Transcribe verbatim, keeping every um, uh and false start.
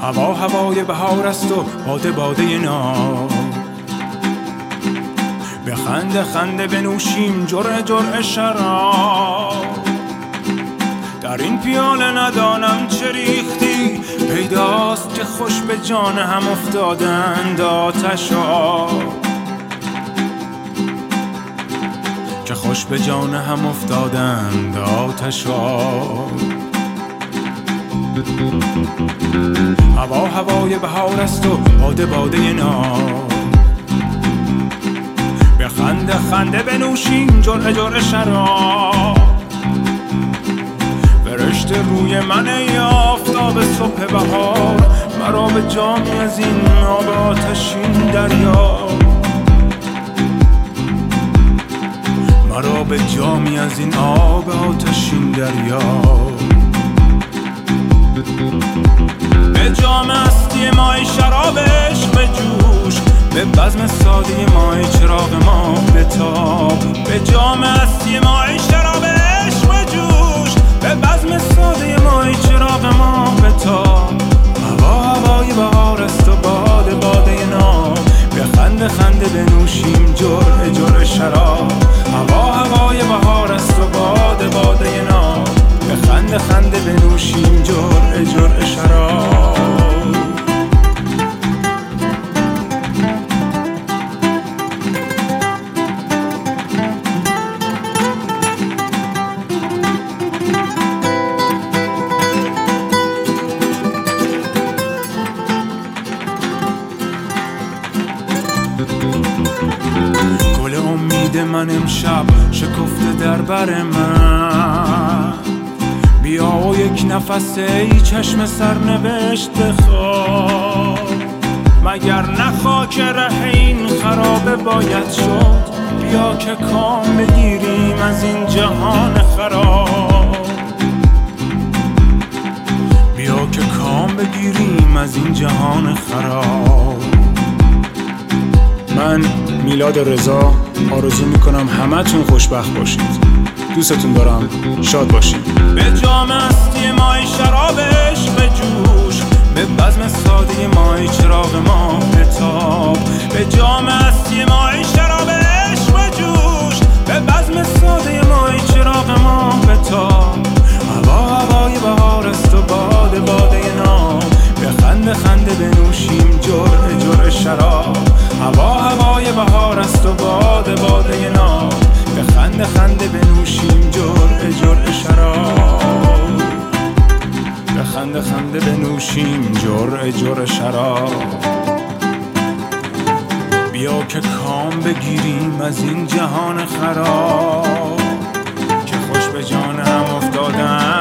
هوا هوای بهار است و باده باده ناب. به خنده خنده بنوشیم جرعه جرعه شراب. در این پیاله ندانم چه ریختی، پیداست که خوش به جان هم افتادند آتشا، که خوش به جان هم افتادند آتشا. هوا هوای بهار است و باده باده ناب. به خنده خنده بنوشیم جرعه جرعه شراب. فرشته روی من ای آفتاب صبح بهار، مرا به جامی از این آب آتشین دریا، مرا به جامی از این آب آتشین دریا. به جام هستی ما ای شراب عشق بجوش، به بزم ساده ما ای چراغ ما بتاب. به جام هستی ما ای شراب عشق بجوش، به بزم ساده ما ای چراغ ما بتاب. هوا هوای بهار است و باده باده ناب. به خنده خنده بنوشیم جرعه جرعه شراب. هوا هوای بهار است و باده باده ناب. به خنده خنده بنوشیم جرعه جرعه شراب. گل امید من امشب شکفته در بر من. بیا و یک نفس ای چشم سرنوشت بخواب. مگر نه خاک ره این خرابه باید شد. بیا که کام بگیریم از این جهان خراب. بیا که کام بگیریم از این جهان خراب. من میلاد رضا آرزو میکنم همتون خوشبخت باشید. دوستتون دارم، شاد باشید. به جام هستی ما ای شراب عشق بجوش، به بزم ساده ما ای چراغ ما بتاب. به جام هستی ما ای شراب عشق بجوش، به بزم ساده ما ای چراغ ما بتاب. هوا هوای بهار است و باده باده ناب. به خنده خنده بنوشیم جرعه جرعه شراب. هوا هوای بهار است و باده باده ناب. به خنده خنده بنوشیم جرعه جرعه شراب. به خنده خنده بنوشیم جرعه جرعه شراب. بیا که کام بگیریم از این جهان خراب، که خوش به جان هم افتادن